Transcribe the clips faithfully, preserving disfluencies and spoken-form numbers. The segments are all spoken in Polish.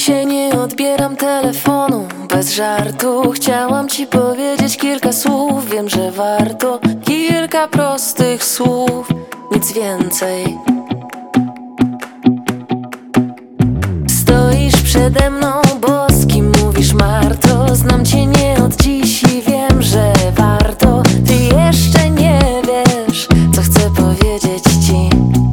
Dzisiaj nie odbieram telefonu, bez żartu. Chciałam ci powiedzieć kilka słów. Wiem, że warto kilka prostych słów, nic więcej. Stoisz przede mną boski, mówisz Marto. Znam cię nie od dziś i wiem, że warto. Ty jeszcze nie wiesz, co chcę powiedzieć ci.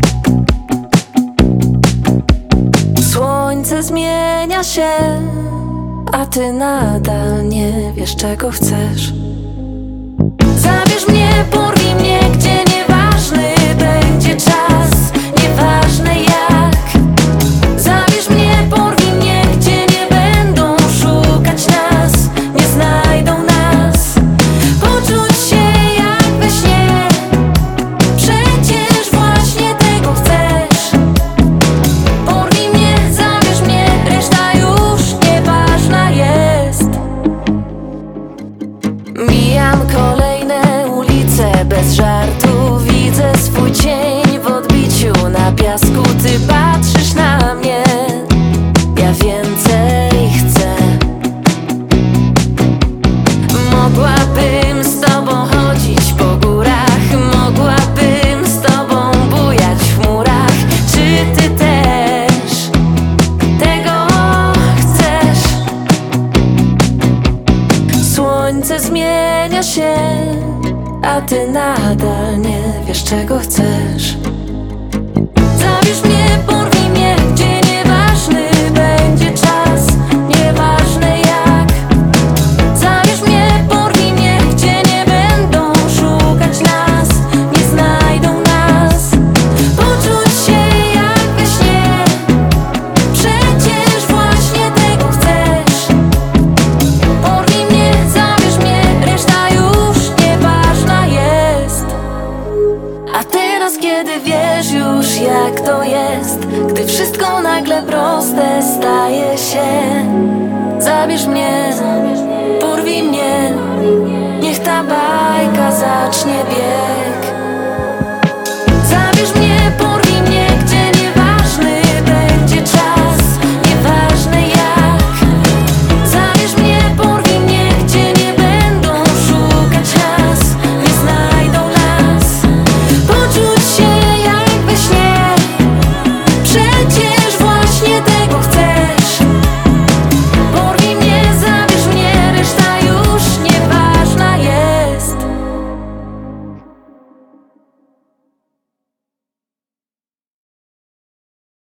Słońce zmienia się, a ty nadal nie wiesz, czego chcesz. Zabierz mnie, porwij mnie, gdzie nieważny będzie czas, nieważne jak. Zabierz mnie, porwij mnie, gdzie nie będą szukać nas, nie znajdą nas. Poczuć się jak we śnie, przecież właśnie tego chcesz. Porwij mnie, zabierz mnie, reszta już nieważna jest. Mijam kolejne ulice, bez żartu. Widzę swój cień w odbiciu na piasku. Ty patrzysz na mnie, ja więcej chcę. Mogłabym z tobą chodzić po górach, mogłabym z tobą bujać w chmurach. Czy ty też tego chcesz? Słońce zmienia się, a ty nadal nie wiesz, czego chcesz. Zabierz mnie, porwij mnie, gdzie nieważny będzie czas, nieważne jak. Zabierz mnie, porwij mnie, gdzie nie będą szukać nas, nie znajdą nas. Poczuć się jak we śnie, przecież właśnie tego chcesz. Porwij mnie, zabierz mnie, reszta już nieważna jest. A teraz, kiedy wiesz już, jak to jest, gdy wszystko nagle proste staje się. Zabierz mnie, porwij mnie, niech ta bajka zacznie biec.